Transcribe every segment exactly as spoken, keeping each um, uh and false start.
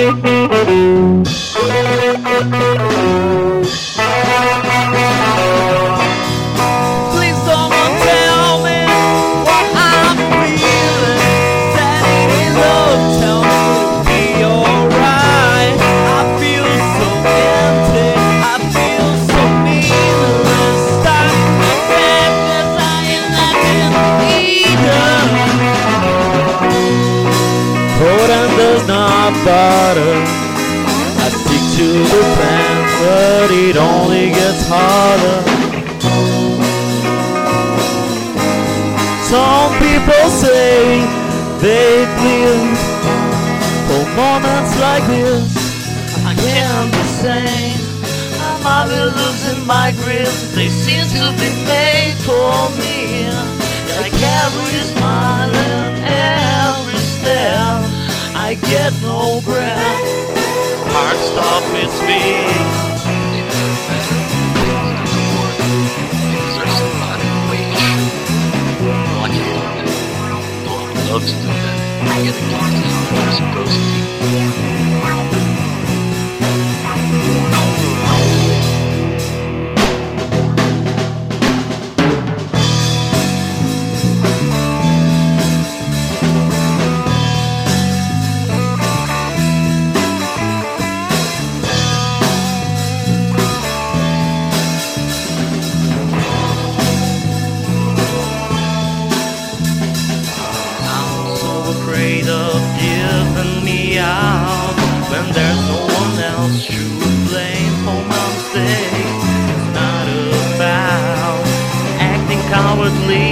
Please someone tell me what I'm feeling. Standing in love, tell me it'll be alright. I feel so empty, I feel so meaningless. Stuck in my bed 'cause I ain't nothing either. Cold and does not butter. I stick to the plan, but it only gets harder. Some people say they've lived for moments like this. I can't be sane. I might be losing my grip. They seem to be made for me. I carry smiling every step. I get no breath. Heart stop its beat. Love to do that. Getting lost is what we're supposed to be. Afraid of giving me out when there's no one else to blame for my mistake. It's not about acting cowardly.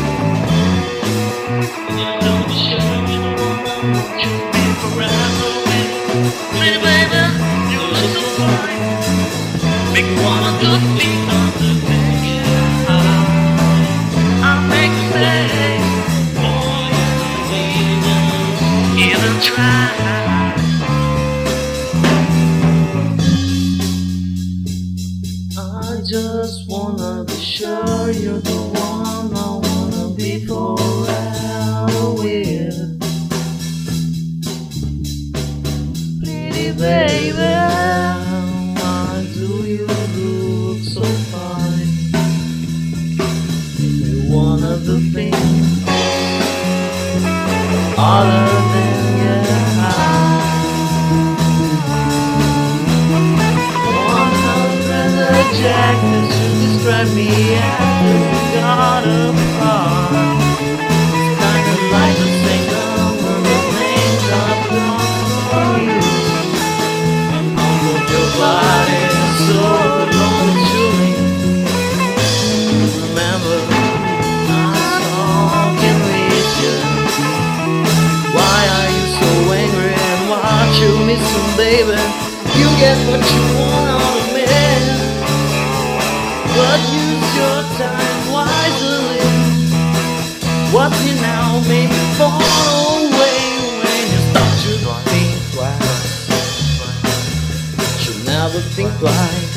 You know the show, you know you'll be forever with me, baby. You look so fine. Make one of the feet on the bed. I make mistakes. Even try. I just wanna be sure you're the one I wanna be forever with. Pretty baby, why do you look so fine? You're one of the things other than adjectives to describe me after we got apart. It's kinda like a single when the things I've done for you. All of your body is so lonely to me. Remember, I'm talking with you. Why are you so angry and why you missing, baby? You get what you want out of me. But use your time wisely. What's it now made me fall away when you start to think twice. You never think twice.